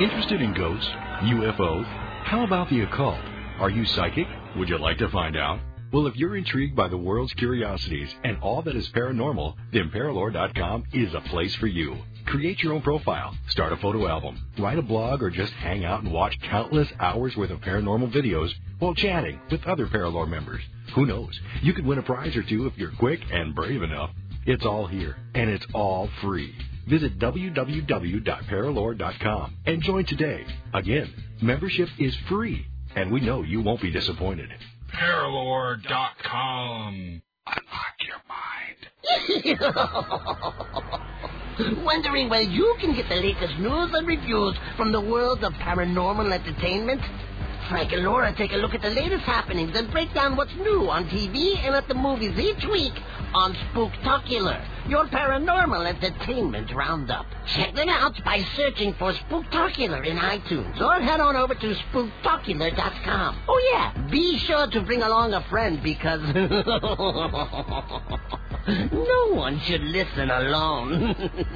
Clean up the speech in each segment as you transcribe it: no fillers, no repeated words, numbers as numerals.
Interested in ghosts, UFOs? How about the occult? Are you psychic? Would you like to find out? Well, if you're intrigued by the world's curiosities and all that is paranormal, then Paralore.com is a place for you. Create your own profile, start a photo album, write a blog, or just hang out and watch countless hours worth of paranormal videos while chatting with other Paralore members. Who knows? You could win a prize or two if you're quick and brave enough. It's all here, and it's all free. Visit www.paralore.com and join today. Again, membership is free, and we know you won't be disappointed. Paralore.com. Unlock your mind. Wondering where you can get the latest news and reviews from the world of paranormal entertainment? Frank and Laura take a look at the latest happenings and break down what's new on TV and at the movies each week on Spooktacular, your paranormal entertainment roundup. Check them out by searching for Spooktacular in iTunes or head on over to Spooktacular.com. Oh yeah, be sure to bring along a friend because no one should listen alone.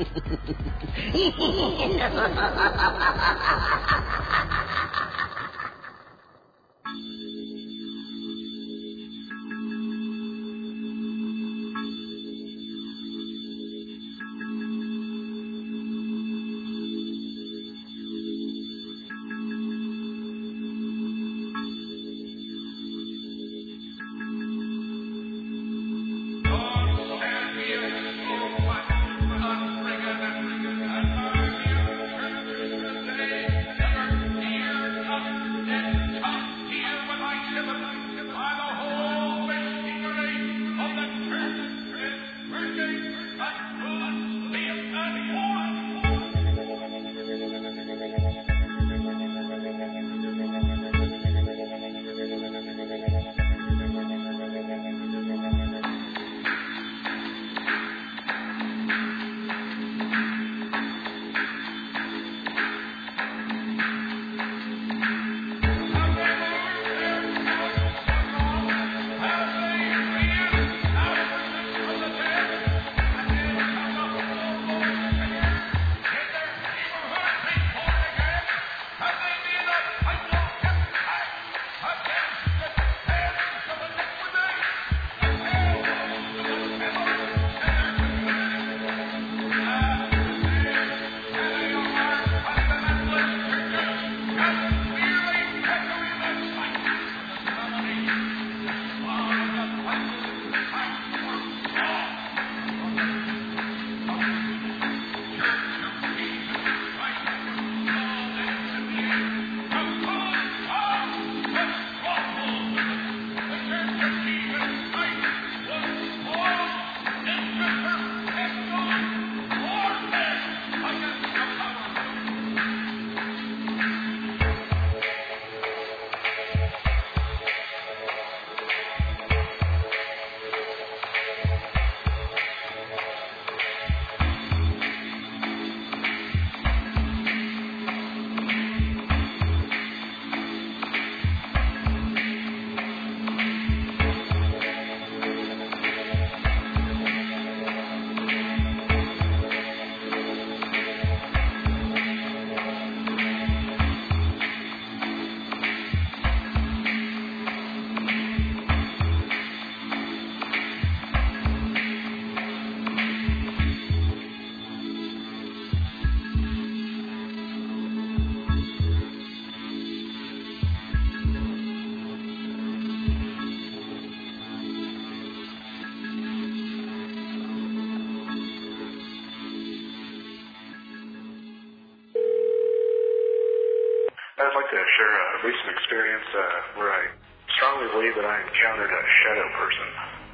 I'd like to share a recent experience where I strongly believe that I encountered a shadow person.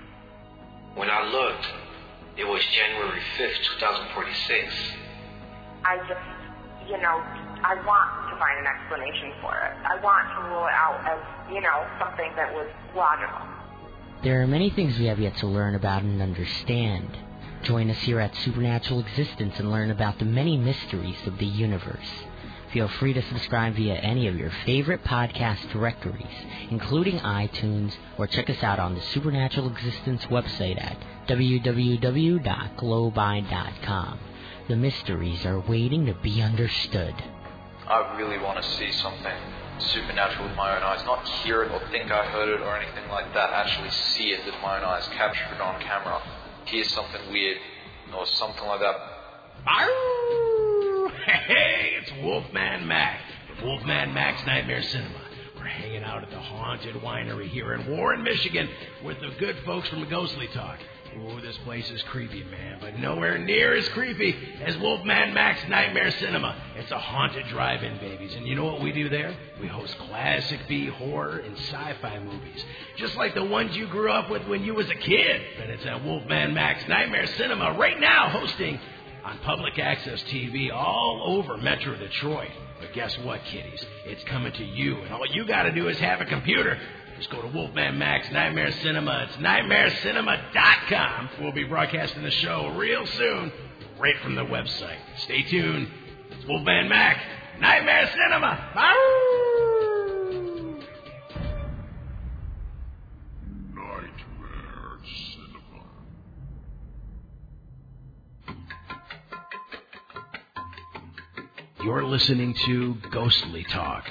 When I looked, it was January 5th, 2046. I just, I want to find an explanation for it. I want to rule it out as, something that was logical. There are many things we have yet to learn about and understand. Join us here at Supernatural Existence and learn about the many mysteries of the universe. Feel free to subscribe via any of your favorite podcast directories, including iTunes, or check us out on the Supernatural Existence website at www.glowby.com. The mysteries are waiting to be understood. I really want to see something supernatural with my own eyes, not hear it or think I heard it or anything like that, actually see it with my own eyes, capture it on camera, hear something weird or something like that. Arr! Hey, it's Wolfman Mac from Wolfman Mac's Nightmare Cinema. We're hanging out at the Haunted Winery here in Warren, Michigan with the good folks from Ghostly Talk. Ooh, this place is creepy, man, but nowhere near as creepy as Wolfman Mac's Nightmare Cinema. It's a haunted drive-in, babies. And you know what we do there? We host classic B horror and sci-fi movies, just like the ones you grew up with when you was a kid. And it's at Wolfman Mac's Nightmare Cinema right now, hosting on public access TV all over Metro Detroit. But guess what, kiddies? It's coming to you, and all you got to do is have a computer. Just go to Wolfman Mac's Nightmare Cinema. It's nightmarecinema.com. We'll be broadcasting the show real soon, right from the website. Stay tuned. It's Wolfman Mac, Nightmare Cinema. Nightmare Cinema. You're listening to Ghostly Talk.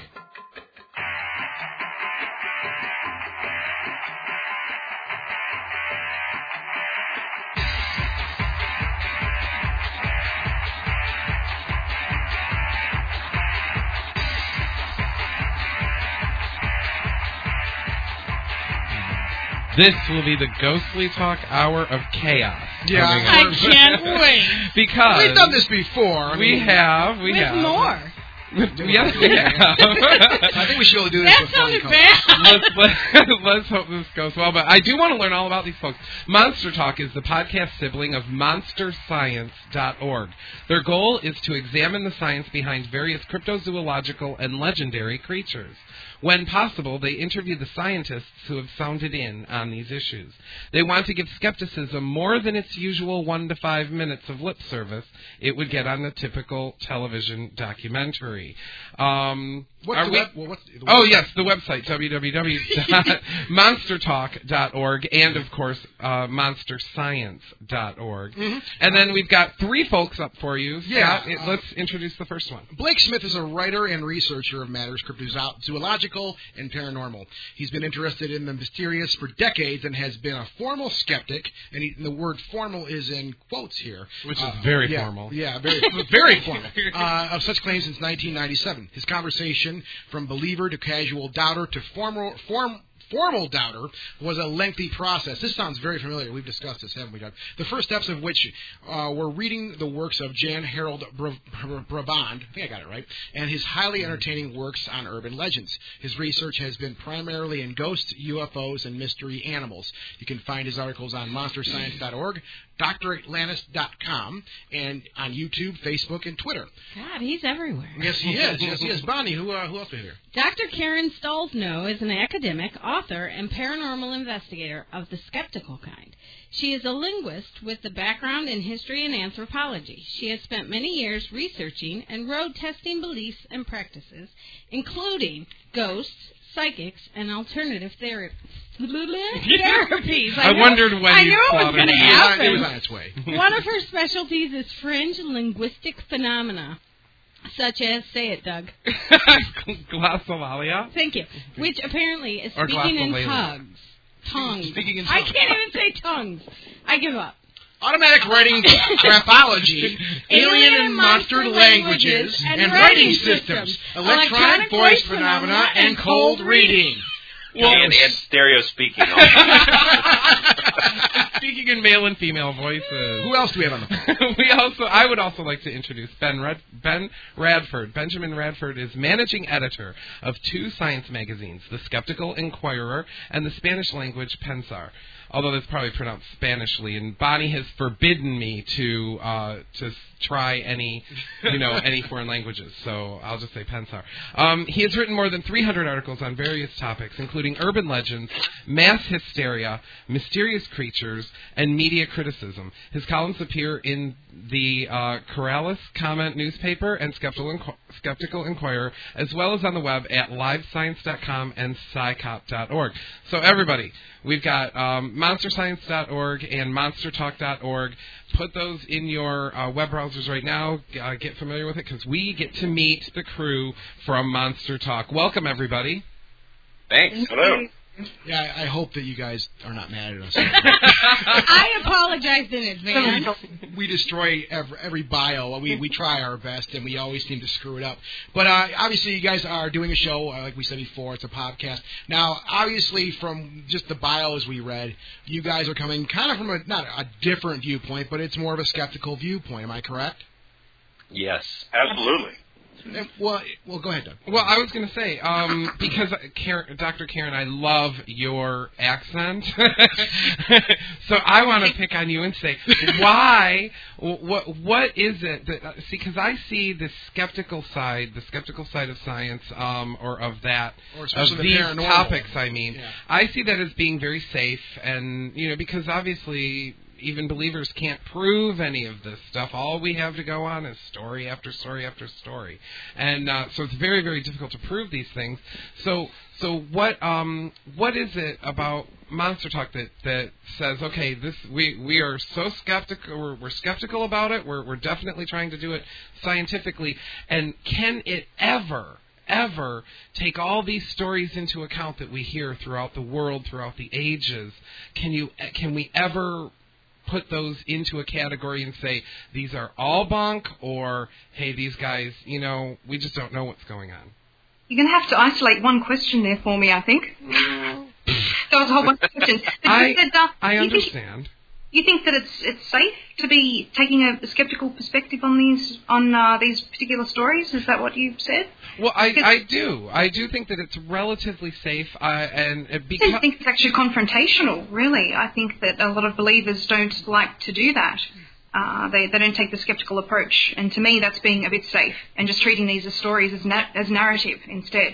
This will be the Ghostly Talk Hour of Chaos. Yeah, I can't wait. Because we've done this before. We have. More. Yes, we have. I think we should do this. That sounded bad. Let's hope this goes well. But I do want to learn all about these folks. Monster Talk is the podcast sibling of MonsterScience.org. Their goal is to examine the science behind various cryptozoological and legendary creatures. When possible, they interview the scientists who have sounded in on these issues. They want to give skepticism more than its usual 1 to 5 minutes of lip service it would get on a typical television documentary. The website, www.monstertalk.org, and, of course, monsterscience.org. Mm-hmm. And then we've got 3 folks up for you. Yeah. Scott, let's introduce the first one. Blake Smith is a writer and researcher of matters cryptozoological and paranormal. He's been interested in the mysterious for decades and has been a formal skeptic, and the word formal is in quotes here. Which is very formal. Yeah, very, very formal. Of such claims since 1997. His conversation from believer to casual doubter to formal doubter was a lengthy process. This sounds very familiar. We've discussed this, haven't we, Doug? The first steps of which were reading the works of Jan Harold Brabant, I think I got it right, and his highly entertaining works on urban legends. His research has been primarily in ghosts, UFOs, and mystery animals. You can find his articles on monsterscience.org, DrAtlantis.com, and on YouTube, Facebook, and Twitter. God, he's everywhere. Yes, he is. Yes, he is. Bonnie, who else are here? Dr. Karen Stolzno is an academic, author, and paranormal investigator of the skeptical kind. She is a linguist with a background in history and anthropology. She has spent many years researching and road-testing beliefs and practices, including ghosts, psychics, and alternative therapies. I wondered when I knew it was going to happen. It was on its way. One of her specialties is fringe linguistic phenomena, such as, say it, Doug. Glossolalia? Thank you. Which apparently is or speaking in glossolalia. tongues. Speaking in I tongues. can't even say tongues. I give up. Automatic writing graphology, alien and monster languages, and writing systems, electronic voice phenomena, and cold reading. And stereo speaking. Speaking in male and female voices. Who else do we have on the phone? I would also like to introduce Ben Radford. Benjamin Radford is managing editor of 2 science magazines, The Skeptical Inquirer and the Spanish language Pensar. Although that's probably pronounced Spanishly, and Bonnie has forbidden me to try any foreign languages, so I'll just say Pensar. He has written more than 300 articles on various topics, including urban legends, mass hysteria, mysterious creatures, and media criticism. His columns appear in the Corrales Comment newspaper and Skeptical Inquirer, as well as on the web at livescience.com and scicop.org. So everybody, we've got monsterscience.org and monstertalk.org. Put those in your web browsers right now. Get familiar with it, because we get to meet the crew from Monster Talk. Welcome, everybody. Thanks. Hello. Yeah, I hope that you guys are not mad at us. I apologize in advance. We destroy every bio. We try our best, and we always seem to screw it up. But obviously, you guys are doing a show, like we said before. It's a podcast. Now, obviously, from just the bios we read, you guys are coming kind of from not a different viewpoint, but it's more of a skeptical viewpoint. Am I correct? Yes. Absolutely. Well, go ahead, Doug. Well, I was going to say, because Dr. Karen, I love your accent, so I want to pick on you and say, why? What is it that? See, because I see the skeptical side of science, or of that, or of the these paranormal topics. I mean, yeah. I see that as being very safe, and because obviously, even believers can't prove any of this stuff. All we have to go on is story after story after story, and so it's very, very difficult to prove these things. So what is it about Monster Talk that says, okay, this we are so skeptical, we're skeptical about it. We're definitely trying to do it scientifically, and can it ever take all these stories into account that we hear throughout the world, throughout the ages? Can we ever put those into a category and say these are all bunk, or hey, these guys, we just don't know what's going on? You're going to have to isolate one question there for me, I think. That was a whole bunch of questions. I understand. You think that it's safe to be taking a skeptical perspective on these particular stories? Is that what you said? Well, I do. I do think that it's relatively safe, and because I think it's actually confrontational. Really, I think that a lot of believers don't like to do that. They don't take the skeptical approach, and to me, that's being a bit safe and just treating these as stories as narrative instead.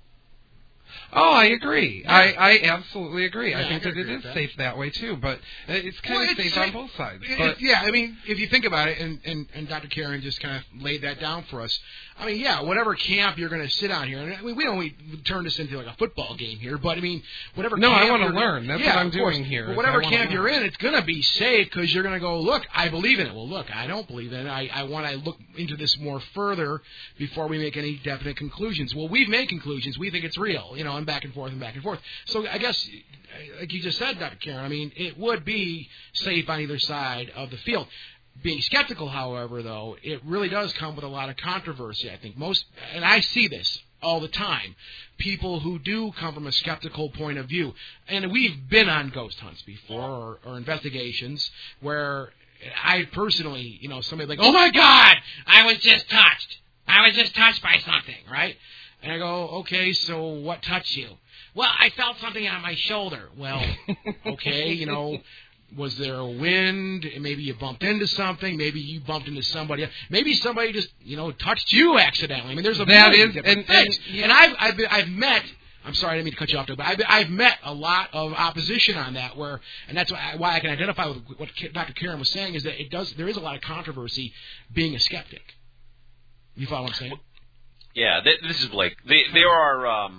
Oh, I agree. Yeah. I absolutely agree. Yeah, I think that it is safe that way too, but it's kind of safe on both sides. But Yeah, I mean, if you think about it, and Dr. Karen just kind of laid that down for us. I mean, yeah, whatever camp you're going to sit on here, and I mean, we don't turn this into like a football game here, but I mean, whatever. No, camp I want to you're- learn. That's yeah, what I'm of course. doing here. But whatever camp you're in, it's going to be safe because you're going to go, look, I believe in it. Well, look, I don't believe in it. I want to look into this more further before we make any definite conclusions. Well, we've made conclusions. We think it's real, and back and forth and back and forth. So I guess, like you just said, Dr. Karen, I mean, it would be safe on either side of the field. Being skeptical, however, though, it really does come with a lot of controversy, I think. And I see this all the time, people who do come from a skeptical point of view. And we've been on ghost hunts before or investigations where I personally, somebody like, oh, my God, I was just touched. I was just touched by something, right? And I go, okay, so what touched you? Well, I felt something on my shoulder. Well, okay, was there a wind? Maybe you bumped into something. Maybe you bumped into somebody else. Maybe somebody just, touched you accidentally. I mean, there's a million different things. And I've met. I'm sorry, I didn't mean to cut you off, but I've met a lot of opposition on that. And that's why I can identify with what Dr. Karen was saying is that there is a lot of controversy being a skeptic. You follow what I'm saying? Yeah, this is Blake. There are.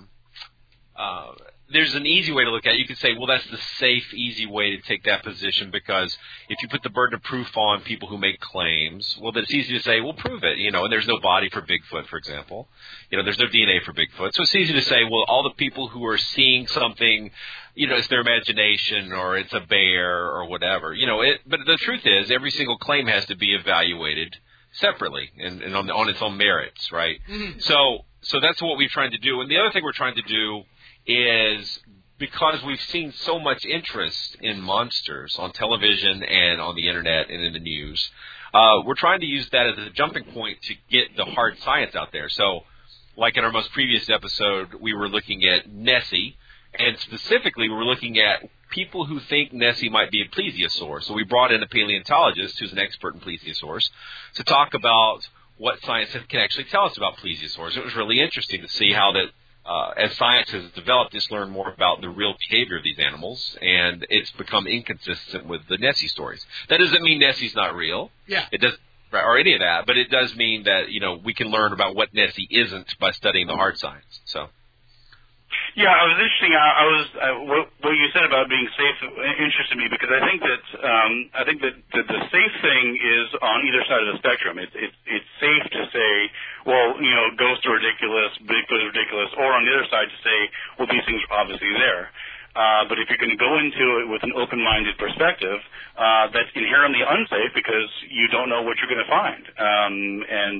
There's an easy way to look at it. You could say, well, that's the safe, easy way to take that position because if you put the burden of proof on people who make claims, well, then it's easy to say, well, prove it, and there's no body for Bigfoot, for example. There's no DNA for Bigfoot. So it's easy to say, well, all the people who are seeing something, it's their imagination or it's a bear or whatever. But the truth is, every single claim has to be evaluated separately and on its own merits, right? Mm-hmm. So that's what we're trying to do. And the other thing we're trying to do is because we've seen so much interest in monsters on television and on the internet and in the news, we're trying to use that as a jumping point to get the hard science out there. So, like in our most previous episode, we were looking at Nessie, and specifically we were looking at people who think Nessie might be a plesiosaur. So we brought in a paleontologist who's an expert in plesiosaurs to talk about what science can actually tell us about plesiosaurs. It was really interesting to see how that as science has developed, just learned more about the real behavior of these animals, and it's become inconsistent with the Nessie stories. That doesn't mean Nessie's not real. Yeah. It does, or any of that, but it does mean that, we can learn about what Nessie isn't by studying the hard science. So. Yeah, I was interesting. What you said about being safe interested me because I think that the safe thing is on either side of the spectrum. It's safe to say, well, ghosts are ridiculous, Bigfoot is ridiculous, or on the other side to say, well, these things are obviously there. But if you're going to go into it with an open-minded perspective, that's inherently unsafe because you don't know what you're going to find. And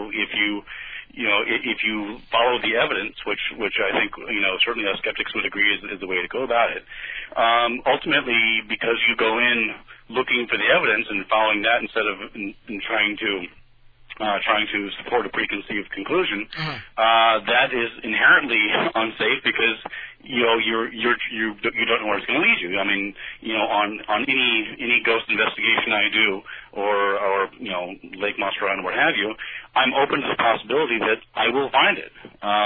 if you follow the evidence, which I think, certainly us skeptics would agree is the way to go about it, ultimately, because you go in looking for the evidence and following that instead of in trying to support a preconceived conclusion, that is inherently unsafe because you don't know where it's going to lead you. I mean, on any ghost investigation I do, or lake monster and what have you, I'm open to the possibility that I will find it.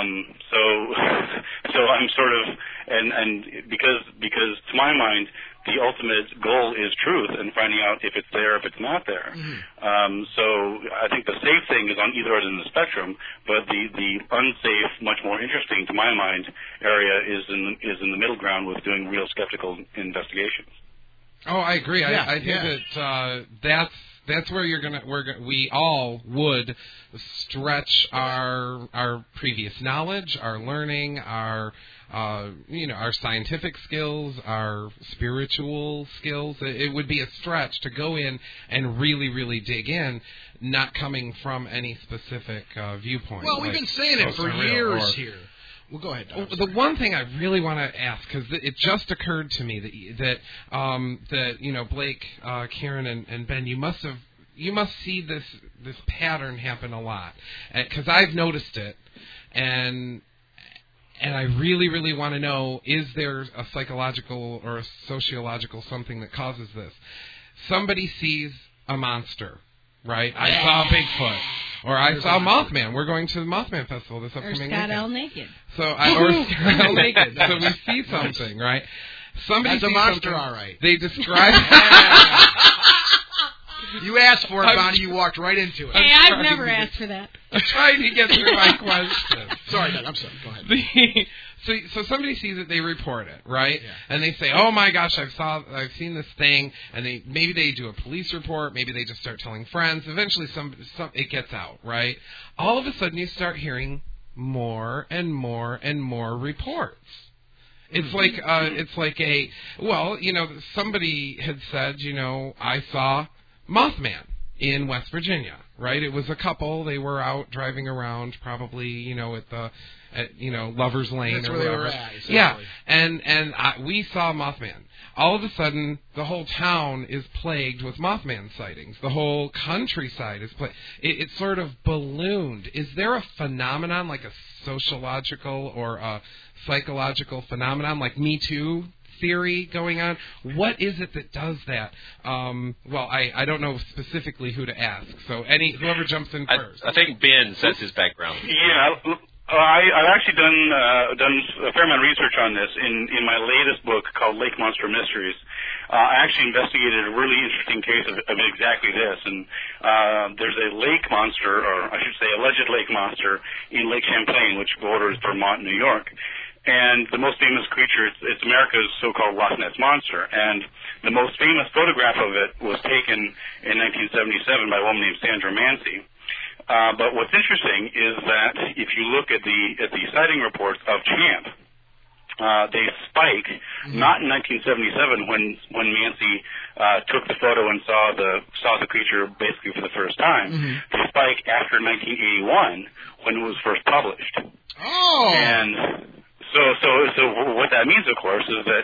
So I'm sort of and because to my mind, the ultimate goal is truth and finding out if it's there, if it's not there. Mm-hmm. So I think the safe thing is on either end of the spectrum, but the unsafe, much more interesting to my mind area is in the middle ground with doing real skeptical investigations. Oh, I agree. Yeah, I think that that's where we all would stretch our previous knowledge, our learning, our scientific skills, our spiritual skills. It would be a stretch to go in and really, really dig in, not coming from any specific viewpoint. Well, we've been saying it for years here. Well, go ahead, Don. The one thing I really want to ask, because it just occurred to me that Blake, Karen, and Ben, you must see this pattern happen a lot, because I've noticed it, and I really, really want to know, is there a psychological or a sociological something that causes this? Somebody sees a monster, right? I saw Bigfoot. Or I saw Mothman. We're going to the Mothman Festival this upcoming weekend. Or Scott L. Naked. Or Scott L. Naked. So we see something, right? Somebody That's a monster, all right. They describe... You asked for it, Bonnie. You walked right into it. Hey, I've never asked for that. I'm trying to get through my question. Sorry, Doug. I'm sorry. Go ahead. So somebody sees it, they report it, right? Yeah. And they say, "Oh my gosh, I've seen this thing," and maybe they do a police report, maybe they just start telling friends. Eventually, it gets out, right? All of a sudden, you start hearing more and more and more reports. It's like somebody had said, I saw Mothman in West Virginia, right? It was a couple. They were out driving around, probably, at Lover's Lane. That's or where whatever. They were at. Exactly. Yeah, and we saw Mothman. All of a sudden, the whole town is plagued with Mothman sightings. The whole countryside is plagued. It sort of ballooned. Is there a phenomenon, like a sociological or a psychological phenomenon, like Me Too theory going on? What is it that does that? I don't know specifically who to ask. So whoever jumps in first. I think Ben says his background. Yeah, I've actually done a fair amount of research on this in my latest book called Lake Monster Mysteries. I actually investigated a really interesting case of exactly this, and there's a lake monster, or I should say alleged lake monster, in Lake Champlain, which borders Vermont, New York. And the most famous creature, it's America's so-called Loch Ness Monster. And the most famous photograph of it was taken in 1977 by a woman named Sandra Mancy. But what's interesting is that if you look at the sighting reports of Champ, they spike not in 1977 when Mancy took the photo and saw the creature basically for the first time. Mm-hmm. They spike after 1981 when it was first published. Oh. And so what that means, of course, is that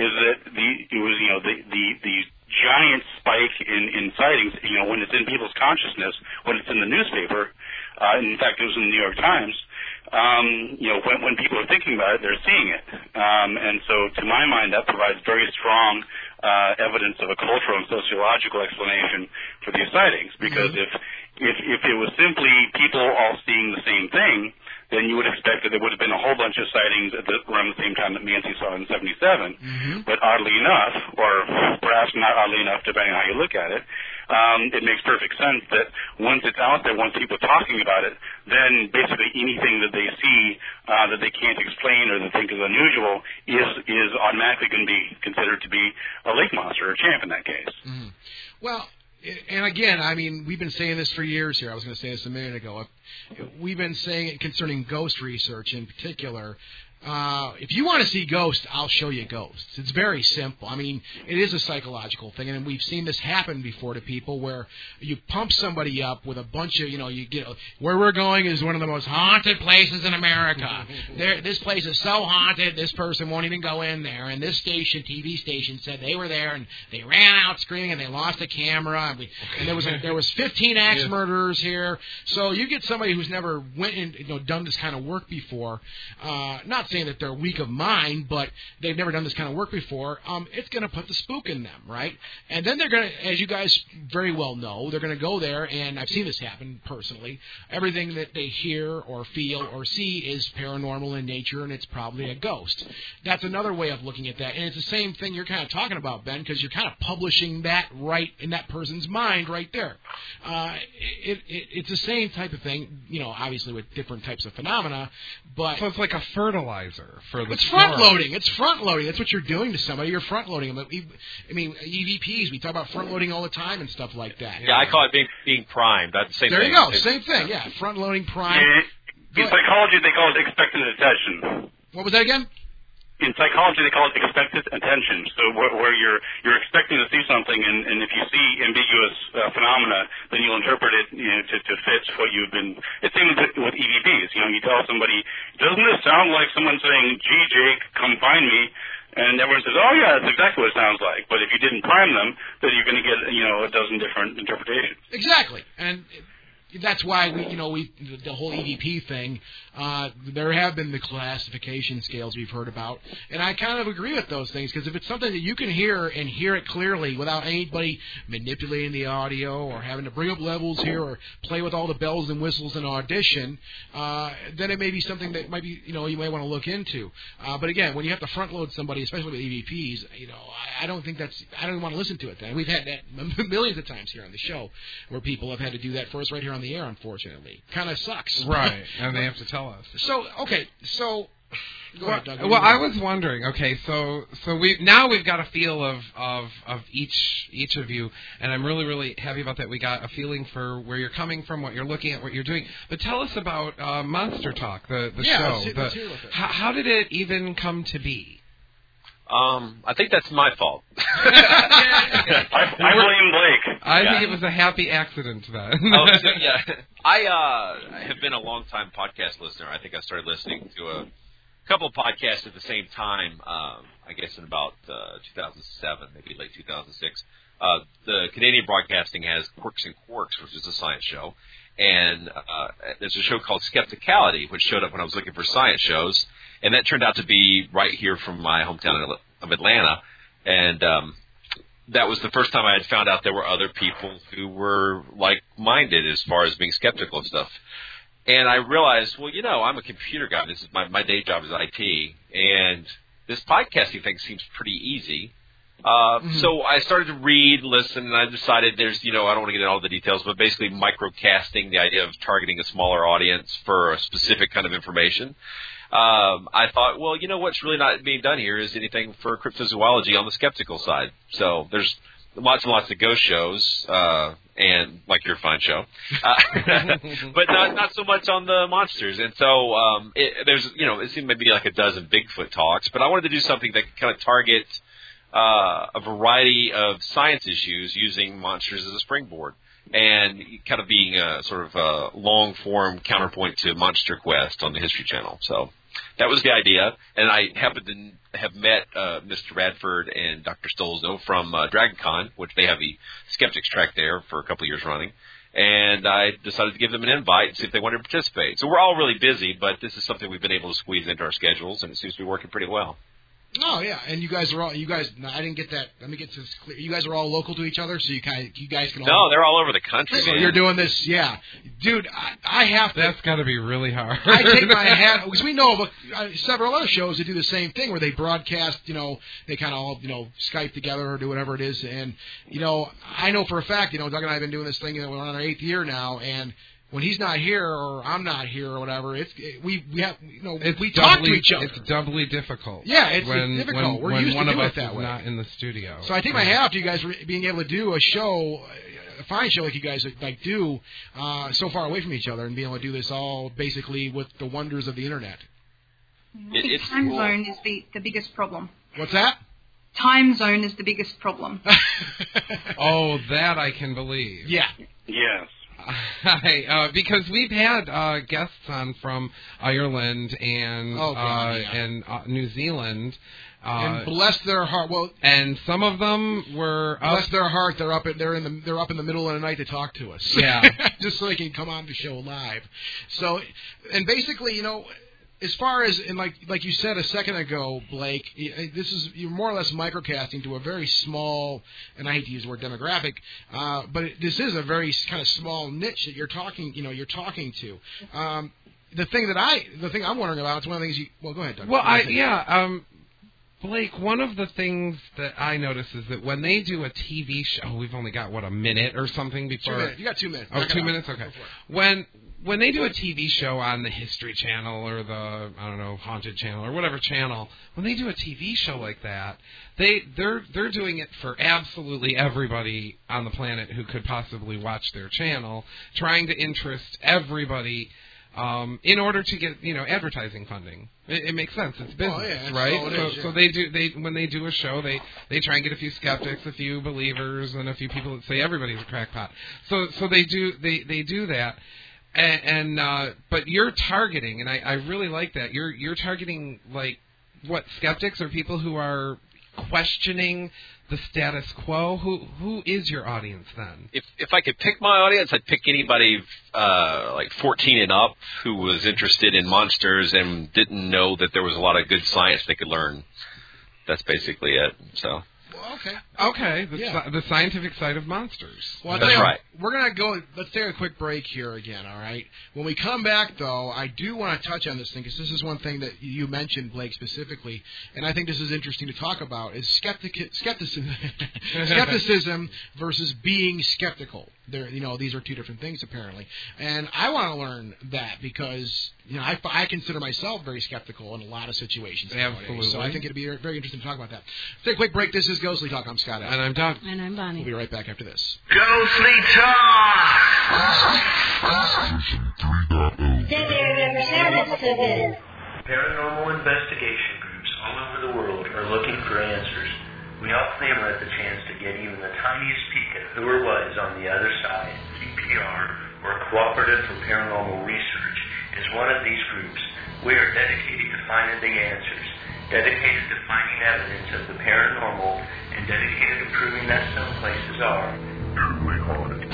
the giant spike in sightings, when it's in people's consciousness, when it's in the newspaper, in fact, it was in the New York Times, when people are thinking about it, they're seeing it. And so to my mind, that provides very strong evidence of a cultural and sociological explanation for these sightings, because if it was simply people all seeing the same thing, then you would expect that there would have been a whole bunch of sightings around the same time that Mancy saw in 77. Mm-hmm. But oddly enough, or perhaps not oddly enough, depending on how you look at it, it makes perfect sense that once it's out there, once people are talking about it, then basically anything that they see that they can't explain or they think is unusual is automatically going to be considered to be a lake monster or a champ in that case. Mm-hmm. Well, and again, I mean, we've been saying this for years here. I was going to say this a minute ago. We've been saying it concerning ghost research in particular. If you want to see ghosts, I'll show you ghosts. It's very simple. I mean, it is a psychological thing, and we've seen this happen before to people where you pump somebody up with a bunch of, you get, where we're going is one of the most haunted places in America. This place is so haunted, this person won't even go in there, and this station, TV station, said they were there, and they ran out screaming, and they lost a camera, and there was 15 axe murderers here. So you get somebody who's never went and done this kind of work before, not saying that they're weak of mind, but they've never done this kind of work before, it's going to put the spook in them, right? And then they're going to, as you guys very well know, they're going to go there, and I've seen this happen personally. Everything that they hear or feel or see is paranormal in nature, and it's probably a ghost. That's another way of looking at that. And it's the same thing you're kind of talking about, Ben, because you're kind of publishing that right in that person's mind right there. It's the same type of thing, obviously with different types of phenomena, but... So it's like a fertilizer for the It's front-loading. It's front-loading. That's what you're doing to somebody. You're front-loading them. I mean, EVPs, we talk about front-loading all the time and stuff like that. Yeah, I call it being primed. That's the same thing. There you go. Same thing, yeah. Front-loading, prime. In psychology, they call it expectant attention. What was that again? In psychology, they call it expected attention. So where you're expecting to see something, and if you see ambiguous phenomena, then you'll interpret it to fit what you've been. It's same with EVPs. You tell somebody, doesn't this sound like someone saying, "Gee, Jake, come find me"? And everyone says, "Oh yeah, that's exactly what it sounds like." But if you didn't prime them, then you're going to get a dozen different interpretations. Exactly, and that's why we the whole EVP thing. There have been the classification scales we've heard about, and I kind of agree with those things because if it's something that you can hear and hear it clearly without anybody manipulating the audio or having to bring up levels here or play with all the bells and whistles in audition, then it may be something that might be you might want to look into. But again, when you have to front load somebody, especially with EVPs, I don't think I don't want to listen to it. Then we've had that millions of times here on the show where people have had to do that for us right here on the air. Unfortunately, kind of sucks. Right, and they have to tell us. So okay, go ahead, Doug. Well, I was wondering. Okay, so we've got a feel of each of you, and I'm really happy about that. We got a feeling for where you're coming from, what you're looking at, what you're doing. But tell us about Monster Talk, the show. Let's hear about it. How did it even come to be? I think that's my fault. I blame Blake. I think it was a happy accident then. Yeah. I have been a long-time podcast listener. I think I started listening to a couple of podcasts at the same time, I guess in about 2007, maybe late 2006. The Canadian Broadcasting has Quirks and Quarks, which is a science show. And there's a show called Skepticality, which showed up when I was looking for science shows. And that turned out to be right here from my hometown of Atlanta. And that was the first time I had found out there were other people who were like-minded as far as being skeptical of stuff. And I realized, well, I'm a computer guy. This is my day job is IT. And this podcasting thing seems pretty easy. So I started to read, listen, and I decided there's, I don't want to get into all the details, but basically microcasting, the idea of targeting a smaller audience for a specific kind of information. I thought, well, what's really not being done here is anything for cryptozoology on the skeptical side. So there's lots and lots of ghost shows, and like your fine show, but not so much on the monsters. And so it seemed maybe like a dozen Bigfoot talks, but I wanted to do something that could kind of target a variety of science issues using monsters as a springboard and kind of being a sort of a long-form counterpoint to Monster Quest on the History Channel. So that was the idea, and I happened to have met Mr. Radford and Dr. Stolzo from DragonCon, which they have the Skeptics track there for a couple of years running, and I decided to give them an invite and see if they wanted to participate. So we're all really busy, but this is something we've been able to squeeze into our schedules, and it seems to be working pretty well. Oh yeah, and you guys, I didn't get that. Let me get this clear. You guys are all local to each other, so you guys can all... No, they're all over the country, so man. You're doing this, yeah. Dude, I have to... That's got to be really hard. I take my hat... Because we know of several other shows that do the same thing, where they broadcast, they kind of all, Skype together or do whatever it is, and, I know for a fact, Doug and I have been doing this thing, we're on our 8th year now, and... when he's not here or I'm not here or whatever, we It's talk to each other. It's doubly difficult. Yeah, it's when, difficult. We're when used one to of doing us it that is way. not in the studio. So I take my hat off to you guys for being able to do a show, a fine show like you guys do, so far away from each other, and being able to do this all basically with the wonders of the internet. I think time zone is the biggest problem. What's that? Time zone is the biggest problem. Oh, that I can believe. Yeah. Yes. Because we've had guests on from Ireland and New Zealand. And bless their heart. Well, and some of them were bless their heart. They're up in the middle of the night to talk to us. Yeah, just so they can come on the show live. So, and basically, as far as and like you said a second ago, Blake, you're more or less microcasting to a very small, and I hate to use the word demographic, but this is a very kind of small niche that you're talking to. The thing I'm wondering about is one of the things well, go ahead, Doug. Well, Blake, one of the things that I notice is that when they do a TV show, we've only got, a minute or something before... 2 minutes. You got 2 minutes. Oh, 2 minutes? Okay. When they do a TV show on the History Channel or the, Haunted Channel or whatever channel, when they do a TV show like that, they're doing it for absolutely everybody on the planet who could possibly watch their channel, trying to interest everybody in order to get, advertising funding. It makes sense. It's business, right? So they do. When they do a show, they try and get a few skeptics, a few believers, and a few people that say everybody's a crackpot. So they do that. But you're targeting, and I really like that. You're targeting skeptics or people who are questioning the status quo. Who is your audience then? If I could pick my audience, I'd pick anybody 14 and up who was interested in monsters and didn't know that there was a lot of good science they could learn. That's basically it. So. Okay. The scientific side of monsters. Well, that's right. We're going to go, let's take a quick break here again, all right? When we come back, though, I do want to touch on this thing, because this is one thing that you mentioned, Blake, specifically, and I think this is interesting to talk about, is skepticism versus being skeptical. These are two different things, apparently. And I want to learn that, because I consider myself very skeptical in a lot of situations nowadays. Absolutely. So I think it'd be very interesting to talk about that. Let's take a quick break. This is Ghostly Talk. I'm Scott. And I'm Doug. And I'm Bonnie. We'll be right back after this. Ghostly Talk! Paranormal investigation groups all over the world are looking for answers. We hope they let the chance to get even the tiniest peek at who or what is on the other side. CPR, or Cooperative for Paranormal Research, is one of these groups. We are dedicated to finding the answers, dedicated to finding evidence of the paranormal, and dedicated to proving that some places are truly haunted.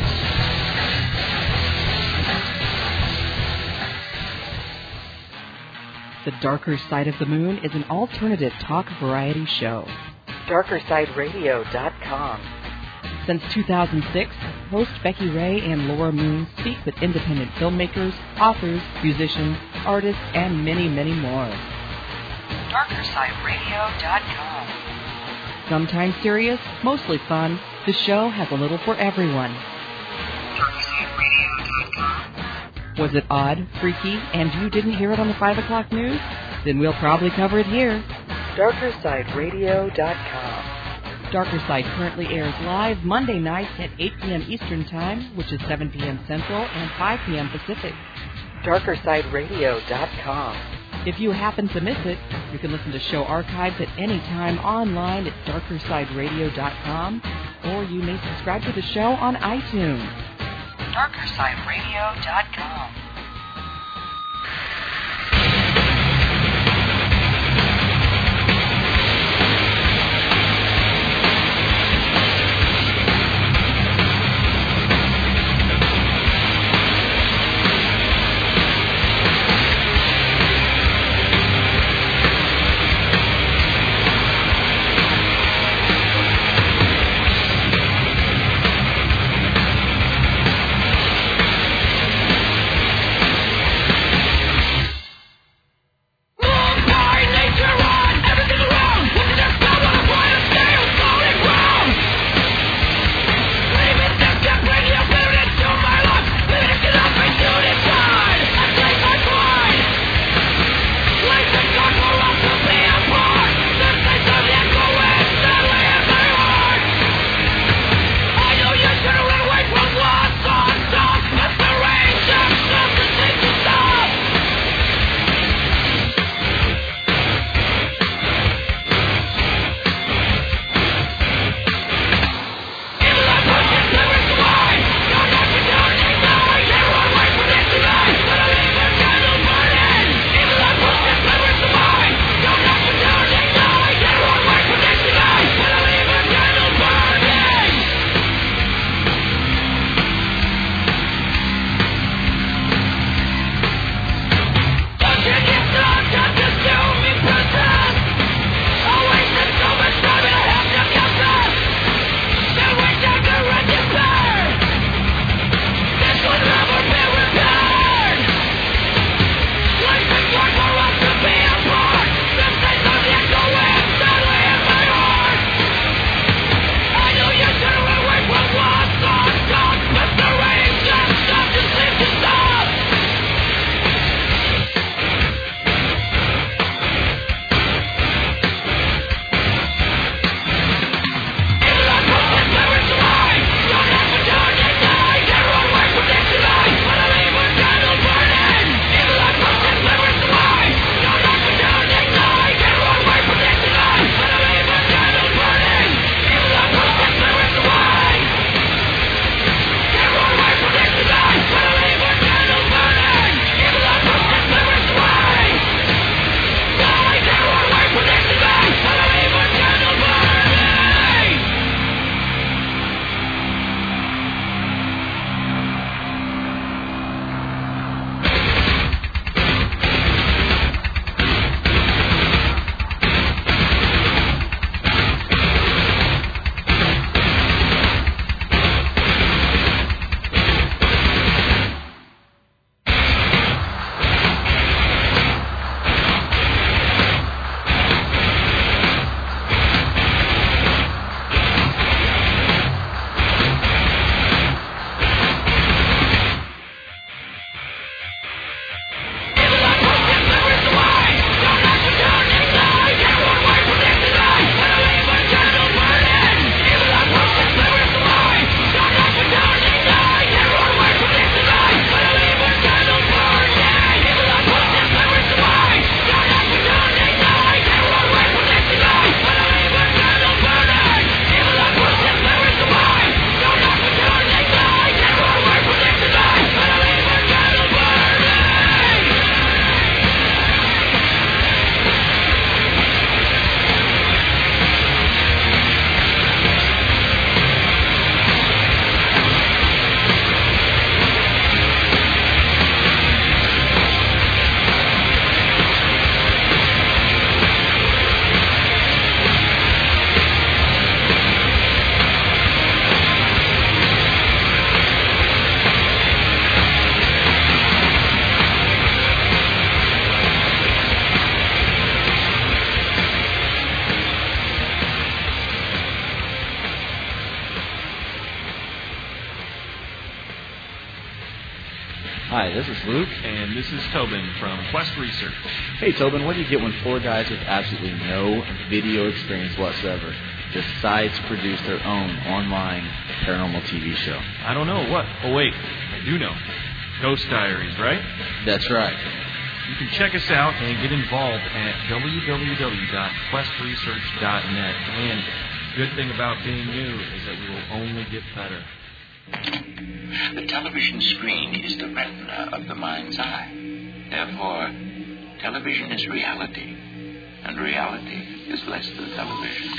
The Darker Side of the Moon is an alternative talk variety show. DarkerSideRadio.com. Since 2006, host Becky Ray and Laura Moon speak with independent filmmakers, authors, musicians, artists, and many, many more. DarkerSideRadio.com. Sometimes serious, mostly fun, the show has a little for everyone. DarkerSideRadio.com. Was it odd, freaky, and you didn't hear it on the 5 o'clock news? Then we'll probably cover it here. DarkerSideRadio.com. Darker Side currently airs live Monday nights at 8 p.m. Eastern Time, which is 7 p.m. Central and 5 p.m. Pacific. DarkerSideRadio.com. If you happen to miss it, you can listen to show archives at any time online at DarkerSideRadio.com, or you may subscribe to the show on iTunes. DarkerSideRadio.com. this is Luke. And this is Tobin from Quest Research. Hey, Tobin, what do you get when 4 guys with absolutely no video experience whatsoever decides to produce their own online paranormal TV show? I don't know. What? Oh, wait. I do know. Ghost Diaries, right? That's right. You can check us out and get involved at www.questresearch.net. And the good thing about being new is that we will only get better. The television screen is the retina of the mind's eye. Therefore, television is reality, and reality is less than television.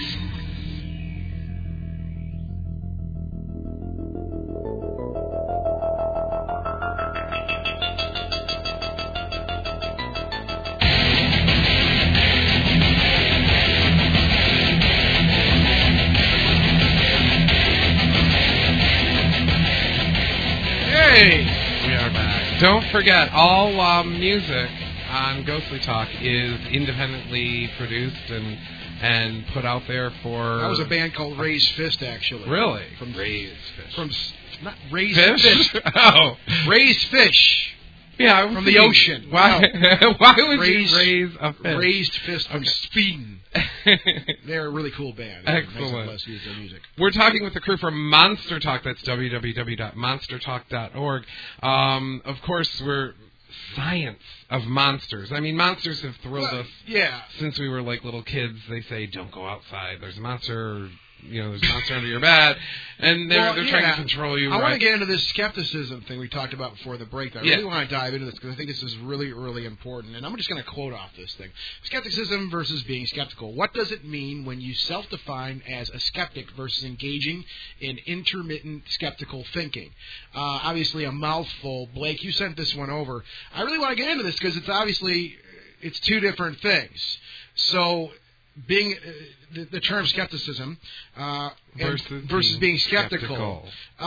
We are back. Don't forget, all music on Ghostly Talk is independently produced and put out there for... That was a band called Raised Fist, actually. Really? From Raised Fish. Not Raised Fish? Fist. Oh. Raised Fish. Yeah, from the ocean. Why? No. Why would you raise a fish? Raised Fist from Sweden. They're a really cool band. Excellent. Let's use their music. We're talking with the crew from Monster Talk. That's www.monstertalk.org. Of course, we're science of monsters. I mean, monsters have thrilled us since we were like little kids. They say, don't go outside. There's a monster. There's a monster under your bed, and they're trying to control you. I want to get into this skepticism thing we talked about before the break. I really want to dive into this because I think this is really, really important. And I'm just going to quote off this thing. Skepticism versus being skeptical. What does it mean when you self-define as a skeptic versus engaging in intermittent skeptical thinking? Obviously a mouthful. Blake, you sent this one over. I really want to get into this because it's two different things. So... being the term skepticism versus being skeptical.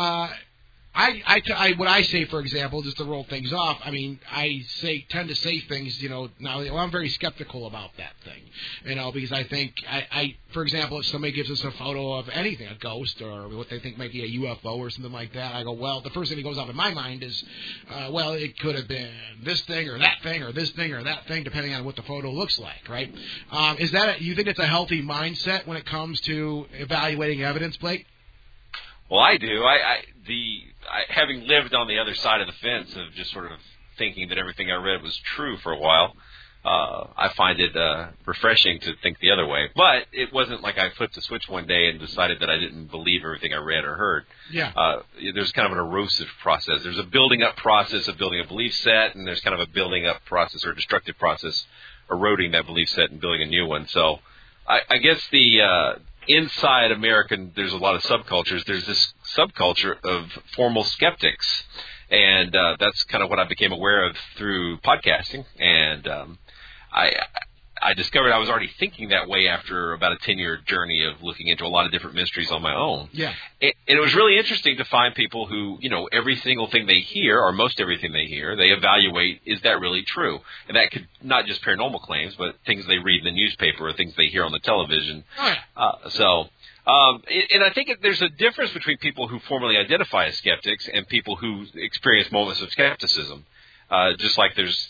What I say, for example, just to roll things off, I mean, I tend to say things, now I'm very skeptical about that thing, because I think, for example, if somebody gives us a photo of anything, a ghost or what they think might be a UFO or something like that, I go, well, the first thing that goes off in my mind is, well, it could have been this thing or that thing or this thing or that thing, depending on what the photo looks like, right? You think it's a healthy mindset when it comes to evaluating evidence, Blake? Well, I do. Having lived on the other side of the fence of just sort of thinking that everything I read was true for a while, I find it refreshing to think the other way. But it wasn't like I flipped a switch one day and decided that I didn't believe everything I read or heard. Yeah. There's kind of an erosive process. There's a building up process of building a belief set, and there's kind of a building up process or a destructive process eroding that belief set and building a new one. So I guess inside American, there's a lot of subcultures. There's this subculture of formal skeptics, and that's kind of what I became aware of through podcasting. And I discovered I was already thinking that way after about a 10-year journey of looking into a lot of different mysteries on my own. Yeah. And it was really interesting to find people who, every single thing they hear, or most everything they hear, they evaluate, is that really true? And that could not just paranormal claims, but things they read in the newspaper or things they hear on the television. Oh, yeah. And I think there's a difference between people who formally identify as skeptics and people who experience moments of skepticism. Just like there's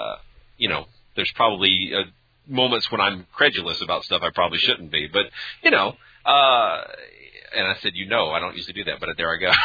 probably moments when I'm credulous about stuff I probably shouldn't be. But, and I said, I don't usually do that, but there I go.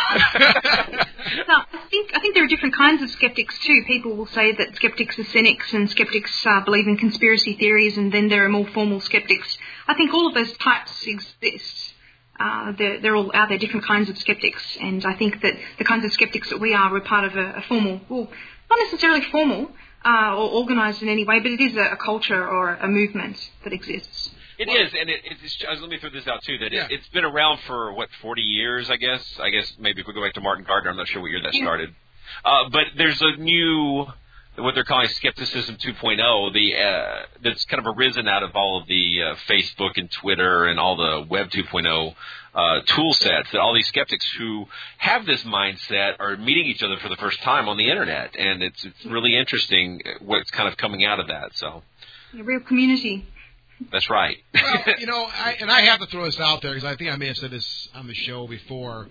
No, I think there are different kinds of skeptics too. People will say that skeptics are cynics and skeptics believe in conspiracy theories, and then there are more formal skeptics. I think all of those types exist. They're all out there, different kinds of skeptics, and I think that the kinds of skeptics that we are, we're part of a formal, well, not necessarily formal or organised in any way, but it is a culture or a movement that exists. It is, and let me throw this out too, that it's been around for, 40 years, I guess. I guess maybe if we go back to Martin Gardner, I'm not sure what year that started. But there's a new, what they're calling Skepticism 2.0, that's kind of arisen out of all of the Facebook and Twitter and all the Web 2.0 tool sets, that all these skeptics who have this mindset are meeting each other for the first time on the Internet. And it's really interesting what's kind of coming out of that. So, a real community. That's right. Well, I have to throw this out there because I think I may have said this on the show before.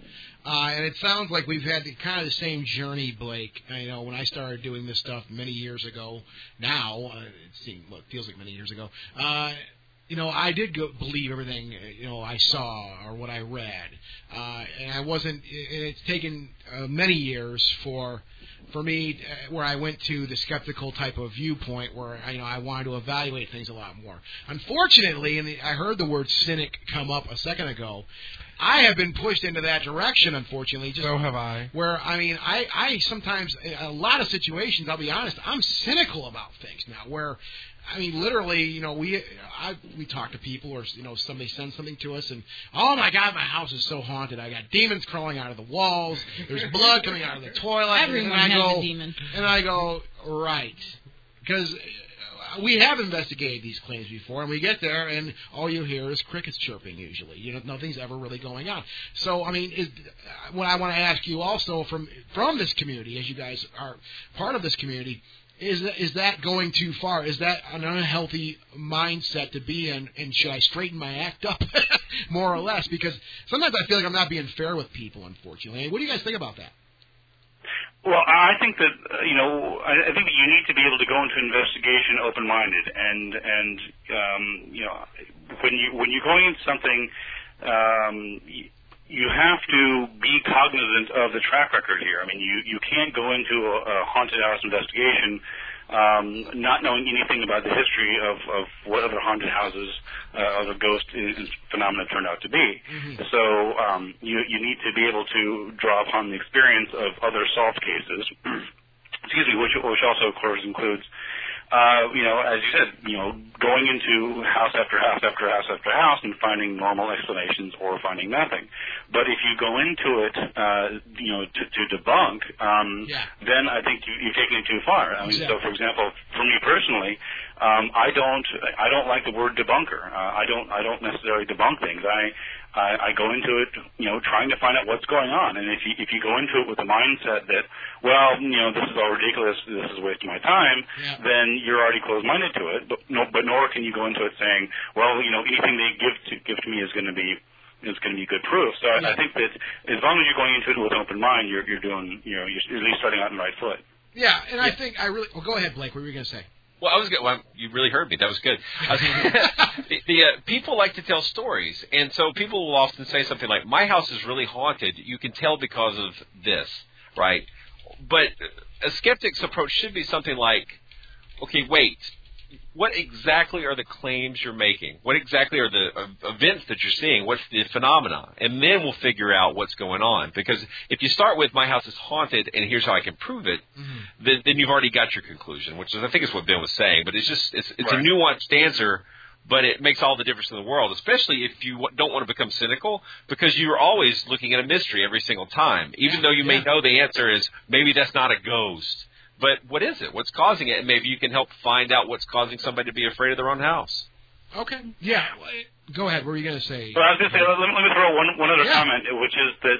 And it sounds like we've had kind of the same journey, Blake. I know when I started doing this stuff many years ago, now, it feels like many years ago, I did believe everything, I saw or what I read. And I wasn't, it's taken many years for me, where I went to the skeptical type of viewpoint where, I wanted to evaluate things a lot more. Unfortunately, I heard the word cynic come up a second ago, I have been pushed into that direction, unfortunately. So have I. Where, I sometimes, in a lot of situations, I'll be honest, I'm cynical about things now, where, literally, we talk to people or, somebody sends something to us and, oh my God, my house is so haunted. I got demons crawling out of the walls. There's blood coming out of the toilet. Everyone has a demon. And I go, right. Because we have investigated these claims before, and we get there, and all you hear is crickets chirping usually. Nothing's ever really going on. So, what I want to ask you also from this community, as you guys are part of this community, is that going too far? Is that an unhealthy mindset to be in, and should I straighten my act up, more or less? Because sometimes I feel like I'm not being fair with people, unfortunately. What do you guys think about that? Well, I think that I think that you need to be able to go into investigation open-minded, and when you're going into something, you have to be cognizant of the track record here. You can't go into a haunted house investigation not knowing anything about the history of what other haunted houses other ghost phenomena turned out to be. Mm-hmm. So you need to be able to draw upon the experience of other solved cases, which also, of course, includes as you said, going into house after house after house after house and finding normal explanations or finding nothing. But if you go into it, to debunk, then I think you've taken it too far. So for example, for me personally, I don't like the word debunker. I don't necessarily debunk things. I go into it, trying to find out what's going on. And if you go into it with the mindset that, this is all ridiculous, this is wasting my time, then you're already closed-minded to it. But nor can you go into it saying, anything they give to me is going to be good proof. So I think that as long as you're going into it with an open mind, you're doing, you're at least starting out on the right foot. Yeah, and I think go ahead, Blake. What were you going to say? Well, you really heard me. That was good. People like to tell stories, and so people will often say something like, "My house is really haunted. You can tell because of this," right? But a skeptic's approach should be something like, "Okay, wait. What exactly are the claims you're making? What exactly are the events that you're seeing? What's the phenomena?" And then we'll figure out what's going on. Because if you start with, "My house is haunted, and here's how I can prove it," then you've already got your conclusion, which is, I think, is what Ben was saying. But it's right. A nuanced answer, but it makes all the difference in the world, especially if you don't want to become cynical, because you're always looking at a mystery every single time, even though you may know the answer is, maybe that's not a ghost. But what is it? What's causing it? And maybe you can help find out what's causing somebody to be afraid of their own house. Okay. Yeah. Go ahead. What were you going to say? Well, I was going to say, let me throw one other comment, which is that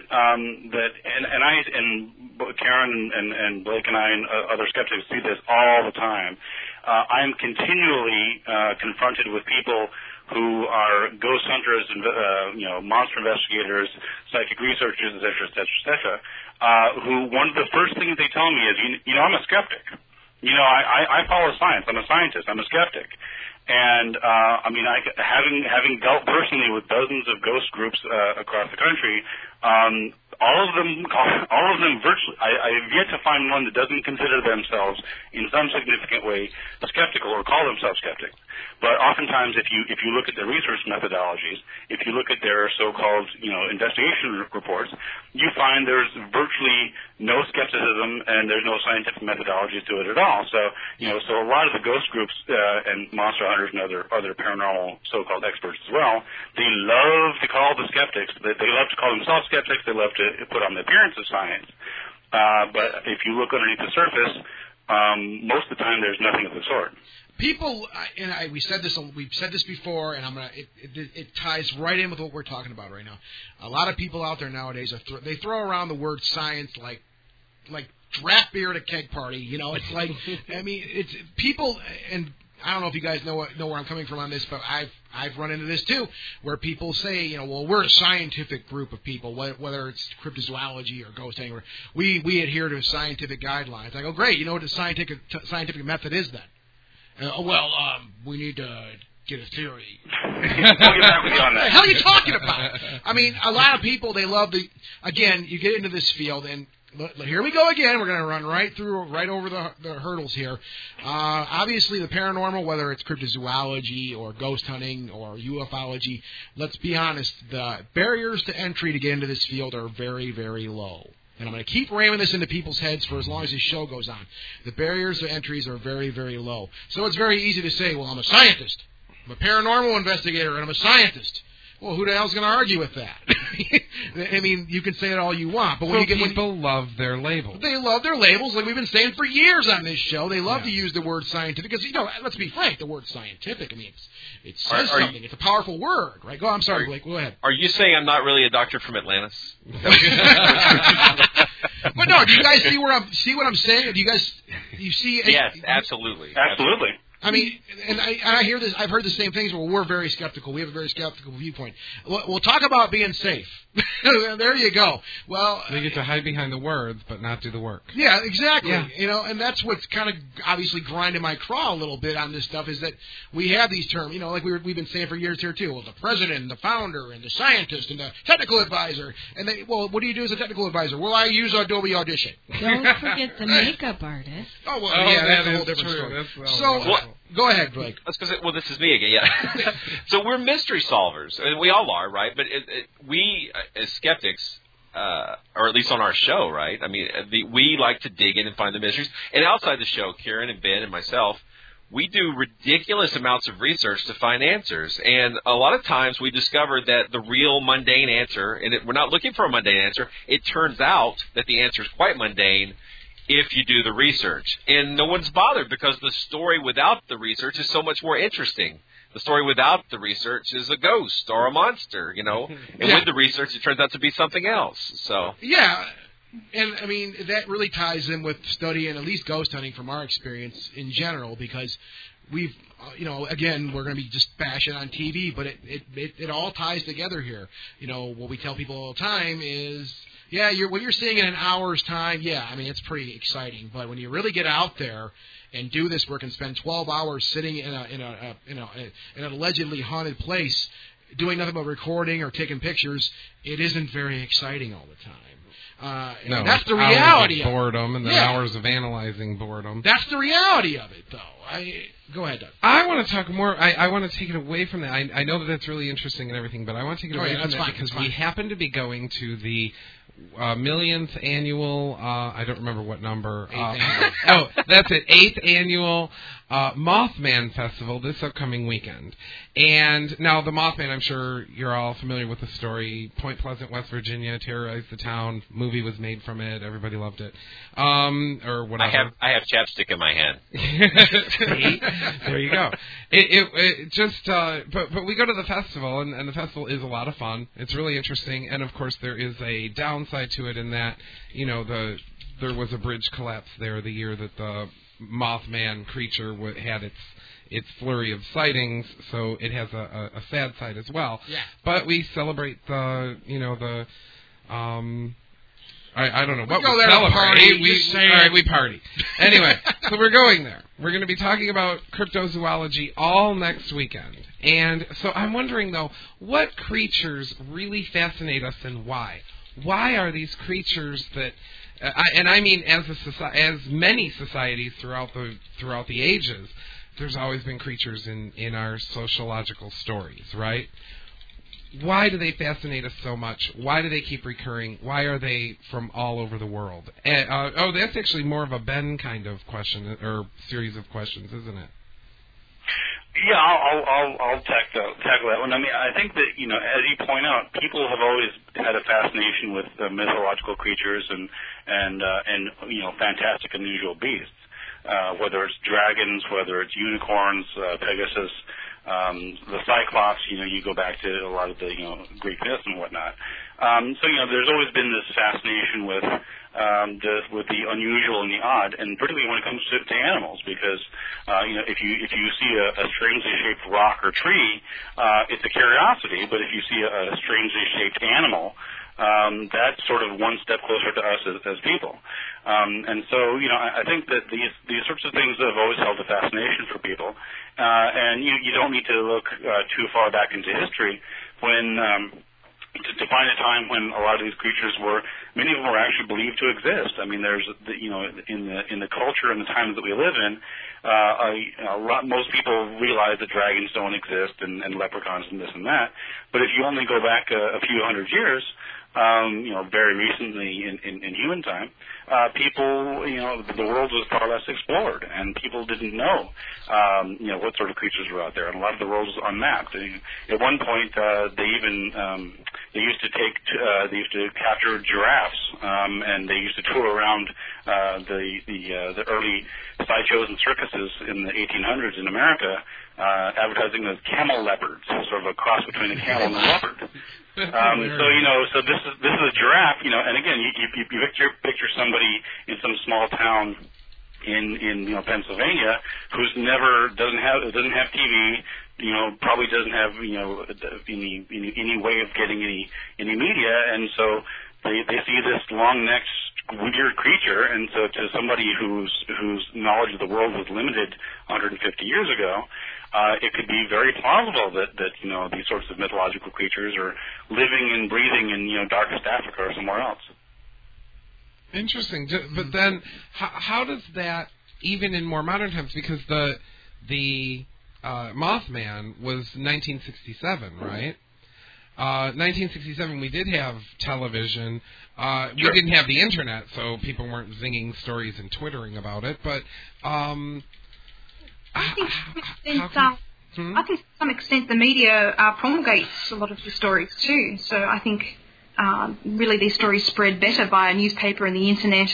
I and Karen and Blake and I and other skeptics see this all the time. I'm continually confronted with people who are ghost hunters and monster investigators, psychic researchers, et cetera, who one of the first things they tell me is, I'm a skeptic. I follow science. I'm a scientist. I'm a skeptic. And having dealt personally with dozens of ghost groups across the country, all of them virtually, I have yet to find one that doesn't consider themselves in some significant way skeptical or call themselves skeptics. But oftentimes, if you look at their research methodologies, if you look at their so-called investigation reports, you find there's virtually no skepticism and there's no scientific methodology to it at all. So so a lot of the ghost groups and monster hunters and other paranormal so-called experts as well, they love to call the skeptics. They love to call themselves skeptics. They love to put on the appearance of science. But if you look underneath the surface, most of the time there's nothing of the sort. People, we've said this before, and it ties right in with what we're talking about right now. A lot of people out there nowadays they throw around the word science like draft beer at a keg party. It's like it's people, and I don't know if you guys know where I'm coming from on this, but I've run into this too, where people say, well, we're a scientific group of people, whether it's cryptozoology or ghost hunting, we adhere to scientific guidelines. I go, great, you know what the scientific method is then? We need to get a theory. I'll get back with you on that. What the hell are you talking about? I mean, a lot of people, they love again, you get into this field, and here we go again. We're going to run right over the hurdles here. Obviously, the paranormal, whether it's cryptozoology or ghost hunting or ufology, let's be honest, the barriers to entry to get into this field are very, very low. And I'm going to keep ramming this into people's heads for as long as this show goes on. The barriers to entries are very, very low. So it's very easy to say, well, I'm a scientist. I'm a paranormal investigator, and I'm a scientist. Well, who the hell's going to argue with that? I mean, you can say it all you want, but people love their labels. They love their labels, like we've been saying for years on this show. They love to use the word scientific because, let's be frank, the word scientific, I mean, it says something. It's a powerful word, right? I'm sorry, Blake. Go ahead. Are you saying I'm not really a doctor from Atlantis? But no, do you guys see what I'm saying? You see? Yes, absolutely. Absolutely. I mean, and I hear this. I've heard the same things. Well, we're very skeptical. We have a very skeptical viewpoint. We'll talk about being safe. There you go. Well, they get to hide behind the words, but not do the work. Yeah, exactly. Yeah. And that's what's kind of obviously grinding my craw a little bit on this stuff is that we have these terms. Like we've been saying for years here too. Well, the president, and the founder, and the scientist, and the technical advisor. And what do you do as a technical advisor? Well, I use Adobe Audition. Don't forget the makeup artist. Oh well, that's a whole different story. Go ahead, Blake. This is me again, yeah. So we're mystery solvers, and we all are, right? But we, as skeptics, or at least on our show, right? I mean, we like to dig in and find the mysteries. And outside the show, Kieran and Ben and myself, we do ridiculous amounts of research to find answers. And a lot of times we discover that the real mundane answer, and we're not looking for a mundane answer, it turns out that the answer is quite mundane if you do the research. And no one's bothered because the story without the research is so much more interesting. The story without the research is a ghost or a monster, And with the research, it turns out to be something else. So yeah, and I mean that really ties in with studying at least ghost hunting from our experience in general, because we've, again, we're going to be just bashing on TV, but it all ties together here. What we tell people all the time is, yeah, what you're seeing in an hour's time, yeah, I mean, it's pretty exciting. But when you really get out there and do this work and spend 12 hours sitting in an allegedly haunted place doing nothing but recording or taking pictures, it isn't very exciting all the time. No, that's the reality of boredom and the hours of analyzing boredom. That's the reality of it, though. Go ahead, Doug. I want to talk more. I want to take it away from that. I know that that's really interesting and everything, but I want to take it away from that because we happen to be going to the millionth annual, I don't remember what number. That's it, 8th annual Mothman Festival this upcoming weekend. And now the Mothman, I'm sure you're all familiar with the story. Point Pleasant, West Virginia, terrorized the town. Movie was made from it. Everybody loved it. Or whatever. I have chapstick in my hand. See? There you go. It just, but we go to the festival, and the festival is a lot of fun. It's really interesting, and of course there is a downside to it in that, there was a bridge collapse there the year that the Mothman creature had its flurry of sightings, so it has a sad side as well. Yeah. But we celebrate I don't know what we celebrate. We party. Anyway, so we're going there. We're going to be talking about cryptozoology all next weekend. And so I'm wondering, though, what creatures really fascinate us and why? Why are these creatures that... and I mean, as many societies throughout the ages, there's always been creatures in our sociological stories, right? Why do they fascinate us so much? Why do they keep recurring? Why are they from all over the world? That's actually more of a Ben kind of question or series of questions, isn't it? Yeah, I'll tackle that one. I mean, I think that, as you point out, people have always had a fascination with mythological creatures and fantastic, unusual beasts. Whether it's dragons, whether it's unicorns, Pegasus, The Cyclops, you go back to a lot of the, Greek myths and whatnot. So, there's always been this fascination with the unusual and the odd, and particularly when it comes to animals, because, if you see a strangely shaped rock or tree, it's a curiosity, but if you see a strangely shaped animal, that's sort of one step closer to us as people. And so, I think that these sorts of things have always held a fascination for people. And you don't need to look too far back into history when to find a time when a lot of these creatures many of them were actually believed to exist. I mean, there's in the culture and the times that we live in, most people realize that dragons don't exist and leprechauns and this and that. But if you only go back a few hundred years, very recently in human time, people, the world was far less explored, and people didn't know, what sort of creatures were out there, and a lot of the world was unmapped. At one point, they used to capture giraffes, and they used to tour around the early sideshows and circuses in the 1800s in America, advertising as camel leopards, sort of a cross between a camel and a leopard. So this is a giraffe, and again, you picture somebody in some small town in Pennsylvania who's doesn't have TV, probably doesn't have any way of getting any media, and so they see this long-necked weird creature, and so to somebody whose knowledge of the world was limited 150 years ago, it could be very plausible that these sorts of mythological creatures are living and breathing in darkest Africa or somewhere else. Interesting, but then how does that, even in more modern times, because the Mothman was 1967, right? 1967, we did have television. We didn't have the internet, so people weren't zinging stories and twittering about it. But I think to some extent the media promulgates a lot of the stories too. So I think really these stories spread better by a newspaper and the internet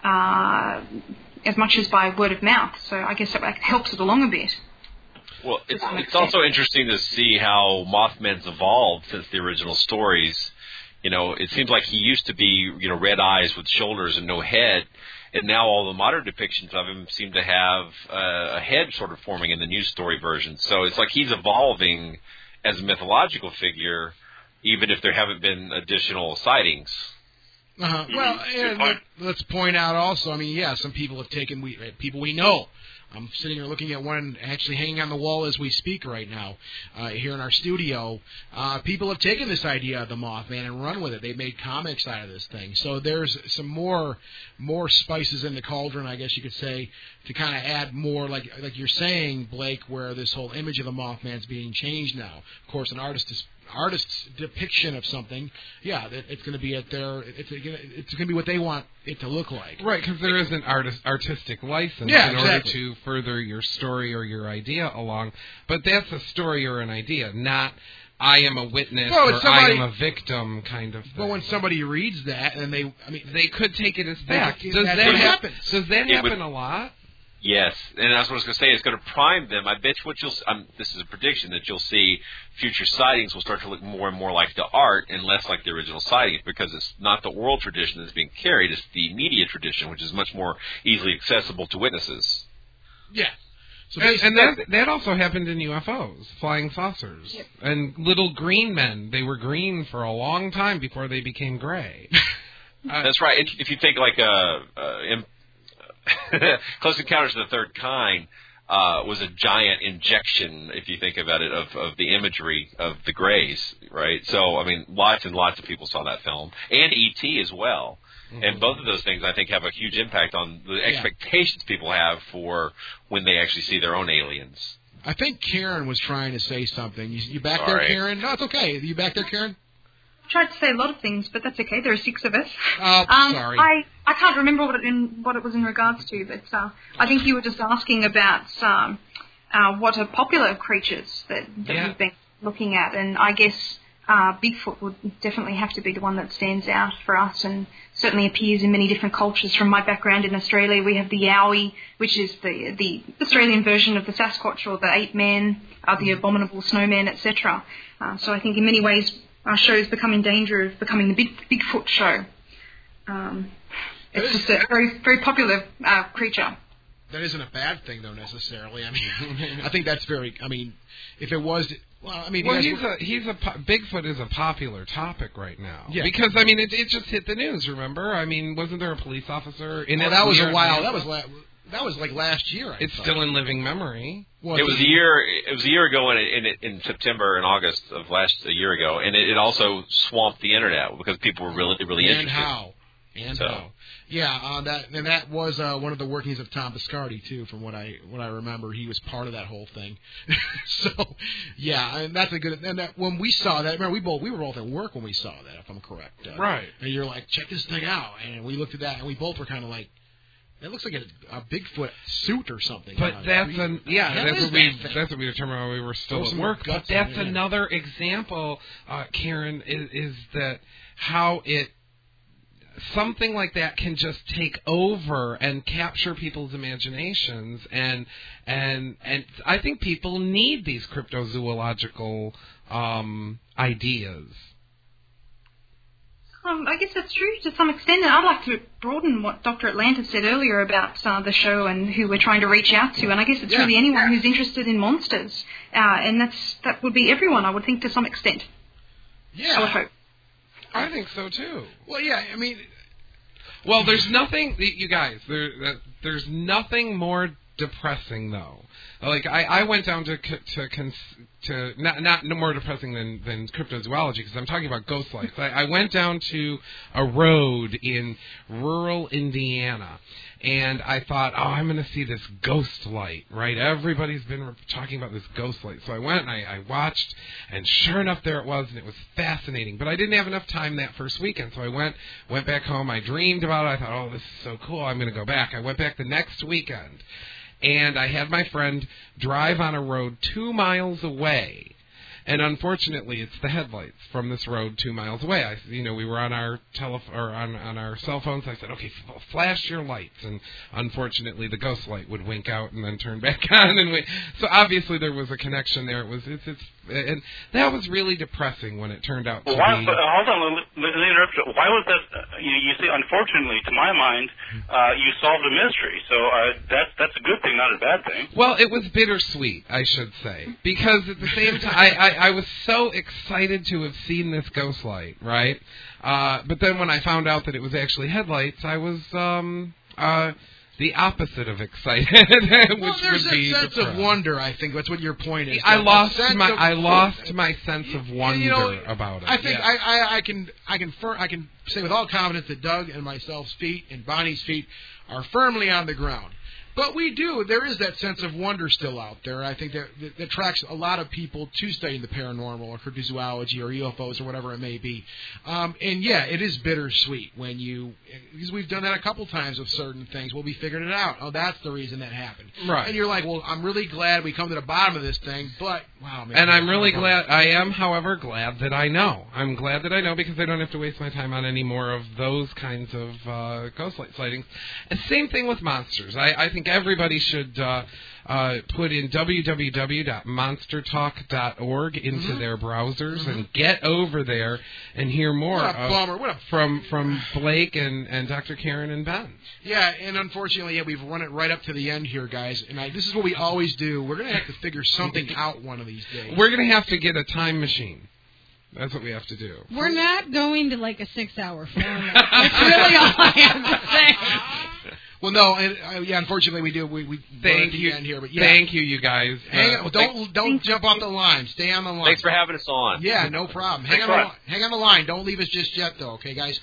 as much as by word of mouth. So I guess that helps it along a bit. Well, it's also interesting to see how Mothman's evolved since the original stories. It seems like he used to be, red eyes with shoulders and no head, and now all the modern depictions of him seem to have a head sort of forming in the news story version. So it's like he's evolving as a mythological figure, even if there haven't been additional sightings. Well, let's point out also, some people have taken, people we know. I'm sitting here looking at one actually hanging on the wall as we speak right now here in our studio. People have taken this idea of the Mothman and run with it. They've made comics out of this thing. So there's some more spices in the cauldron, I guess you could say, to kind of add more, like you're saying, Blake, where this whole image of the Mothman's being changed now. Of course, an artist's depiction of something, it's going to be it's going to be what they want it to look like. Right, because there is an artistic license in order to further your story or your idea along. But that's a story or an idea, not I am a witness or I am a victim kind of thing. But when somebody reads that, and they could take it as that. Does that happen a lot? Yes, and that's what I was going to say. It's going to prime them. I bet you this is a prediction that you'll see future sightings will start to look more and more like the art and less like the original sightings, because it's not the oral tradition that's being carried, it's the media tradition, which is much more easily accessible to witnesses. Yeah. So and that also happened in UFOs, flying saucers, and little green men. They were green for a long time before they became gray. That's right. If you think like Close Encounters of the Third Kind was a giant injection, if you think about it, of the imagery of the Greys, right? So, lots and lots of people saw that film, and E.T. as well. Mm-hmm. And both of those things, I think, have a huge impact on the expectations people have for when they actually see their own aliens. I think Karen was trying to say something. You back there, Karen? No, it's okay. You back there, Karen? Tried to say a lot of things, but that's okay. There are 6 of us. Oh, sorry. I can't remember what it was in regards to, but I think you were just asking about what are popular creatures that we've been looking at, and I guess Bigfoot would definitely have to be the one that stands out for us and certainly appears in many different cultures. From my background in Australia, we have the Yowie, which is the Australian version of the Sasquatch or the Ape Man, the Abominable Snowman, etc. So I think in many ways our show has become in danger of becoming the Bigfoot show. It's just a very, very popular creature. That isn't a bad thing, though, necessarily. I mean, I think that's very. I mean, if it was, well, I mean, Bigfoot is a popular topic right now. Yeah. Because I mean, it just hit the news. Remember? I mean, wasn't there a police officer in it? That was a while. That was like last year. It's still in living memory. It was a year. It was a year ago in September and August of a year ago, and it also swamped the internet because people were really interested. And how? Yeah, that was one of the workings of Tom Biscardi too, from what I remember. He was part of that whole thing. So, yeah, and that's a good. And that when we saw that, remember we were both at work when we saw that, if I'm correct. Right. And you're like, check this thing out, and we looked at that, and we both were kind of like, it looks like a Bigfoot suit or something. But that's what we determined when we were still at work. But that's another example, Karen, is that how something like that can just take over and capture people's imaginations, and I think people need these cryptozoological ideas. I guess that's true to some extent, and I'd like to broaden what Dr. Atlanta said earlier about the show and who we're trying to reach out to, and I guess it's really anyone who's interested in monsters, and that would be everyone, I would think, to some extent. Yeah. I would hope. I think so, too. Well, yeah, I mean... Well, there's nothing... You guys, there's nothing more depressing, though. Like, I went down to not more depressing than cryptozoology, because I'm talking about ghost lights. I went down to a road in rural Indiana, and I thought, I'm going to see this ghost light, right? Everybody's been talking about this ghost light. So I went and I watched, and sure enough, there it was, and it was fascinating. But I didn't have enough time that first weekend, so I went back home. I dreamed about it. I thought, this is so cool. I'm going to go back. I went back the next weekend, and I had my friend drive on a road 2 miles away. And unfortunately, it's the headlights from this road 2 miles away. We were on our on our cell phones. I said, "Okay, flash your lights." And unfortunately, the ghost light would wink out and then turn back on. So obviously, there was a connection there. And that was really depressing when it turned out to be. Hold on, let me interrupt you. Why was that? You see, unfortunately, to my mind, you solved a mystery. So that's a good thing, not a bad thing. Well, it was bittersweet, I should say, because at the same time, I was so excited to have seen this ghost light, right? But then when I found out that it was actually headlights, I was the opposite of excited. There's a sense of wonder. I think that's what your point is. I lost my sense of wonder about it. I think I can say with all confidence that Doug and myself's feet and Bonnie's feet are firmly on the ground. But there is that sense of wonder still out there. I think that attracts a lot of people to studying the paranormal or cryptozoology or UFOs or whatever it may be. And yeah, it is bittersweet because we've done that a couple times with certain things. We'll be figuring it out. Oh, that's the reason that happened. Right. And you're like, well, I'm really glad we come to the bottom of this thing, but wow, man. And I'm really glad. I am, however, glad that I know. I'm glad that I know because I don't have to waste my time on any more of those kinds of ghost light sightings. And same thing with monsters. I think everybody should put in www.monstertalk.org into their browsers and get over there and hear more from Blake and Dr. Karen and Ben. Yeah, and unfortunately, we've run it right up to the end here, guys. And this is what we always do. We're going to have to figure something out one of these days. We're going to have to get a time machine. That's what we have to do. We're not going to like a 6-hour film. That's really all I have to say. Well, no, unfortunately we do. We thank you end here, but thank you guys. Don't jump off the line. Stay on the line. Thanks for having us on. Yeah, no problem. Hang on the line. Don't leave us just yet, though. Okay, guys.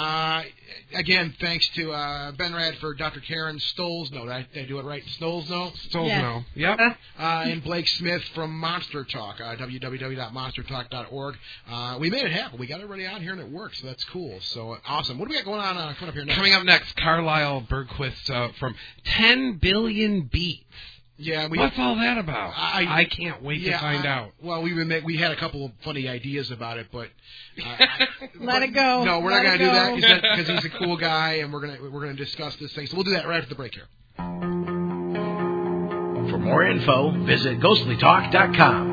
Again, thanks to Ben Radford, Dr. Karen Stolzno. Did I do it right? Stolzno. Yep. And Blake Smith from Monster Talk. www.monstertalk.org. We made it happen. We got everybody out here and it works. So that's cool. So awesome. What do we got going on coming up here next? Coming up next, Carlisle Bergquist from 10 Billion Beats. Yeah, what's all that about? I can't wait to find out. Well, we had a couple of funny ideas about it, but let it go. No, we're not going to do that because he's a cool guy, and we're going to discuss this thing. So we'll do that right after the break here. For more info, visit ghostlytalk.com.